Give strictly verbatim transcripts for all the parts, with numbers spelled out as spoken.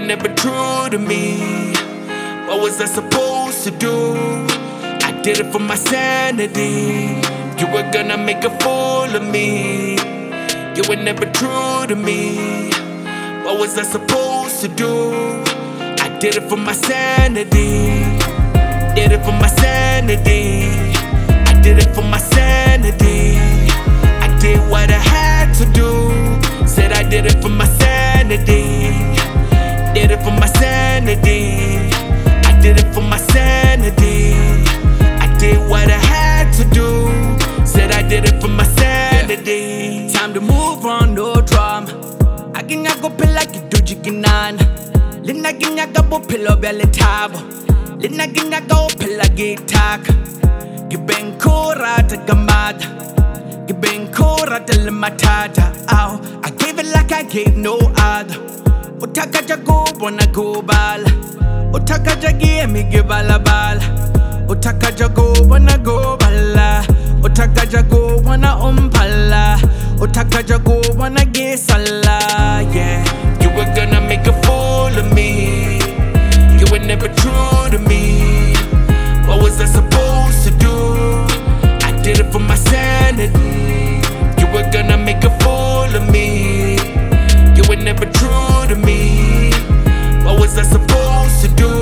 were never true to me. What was I supposed to do? I did it for my sanity. You were gonna make a fool of me. You were never true to me. What was I supposed to do? I did it for my sanity. Did it for my sanity. I did it for my sanity. I did what I had to do. Said I did it for my sanity. Did it for my sanity. I did it for my sanity. I did what I had to do. Said I did it for my sanity. Time to move on, no drama. Aginya go pila kiduji ginan. Lina ginya go pilo bele tabo. Lina ginya go pila gitaka. Gibeng kora ta gamada. Gibeng kora ta limatata. Ow, I gave it like I gave no other. Utaka jago bona go bala. Utaka jagi mi gibala bala. Utaka jago bona go bala. Utaka jago bona umpala. Utaka jago bona gisala. Yeah, you were gonna make a fool of me. You were never true to me. What was I supposed to do? I did it for my sanity. You were gonna make a fool of me. You were never true to me. What was I supposed to do?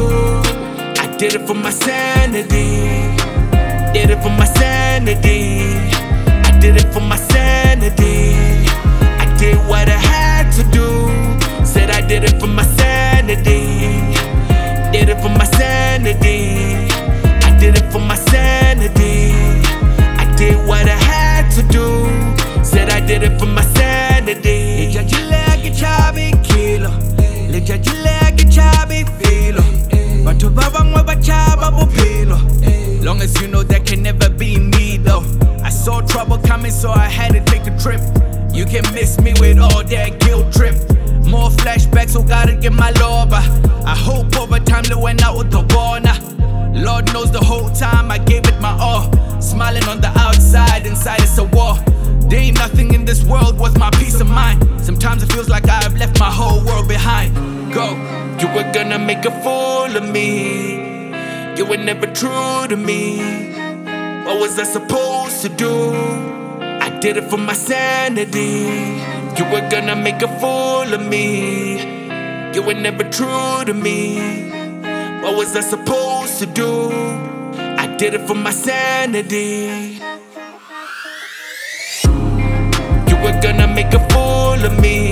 I did it for my sanity. Did it for my sanity. I did it for my sanity. I did what I had to do. Said I did it for my sanity. Did it for my sanity. I did it for my sanity. I did what I had to do. Said I did it for my sanity. Le jajile agi chabi kilo. Le jajile agi chabi filo. Batu baba mwa bachaba bupilo. Long as you know that can never be me though. I saw trouble coming so I had to take a trip. You can miss me with all that guilt trip. More flashbacks, so gotta get my loba. I hope over time they went out with the warner. Lord knows the whole time I gave it my all. Smiling on the outside, inside it's a war. There ain't nothing in this world worth my peace of mind. Sometimes it feels like I've left my whole world behind. Go. You were gonna make a fool of me. You were never true to me. What was I supposed to do? I did it for my sanity. You were gonna make a fool of me. You were never true to me. What was I supposed to do? I did it for my sanity. You were gonna make a fool of me.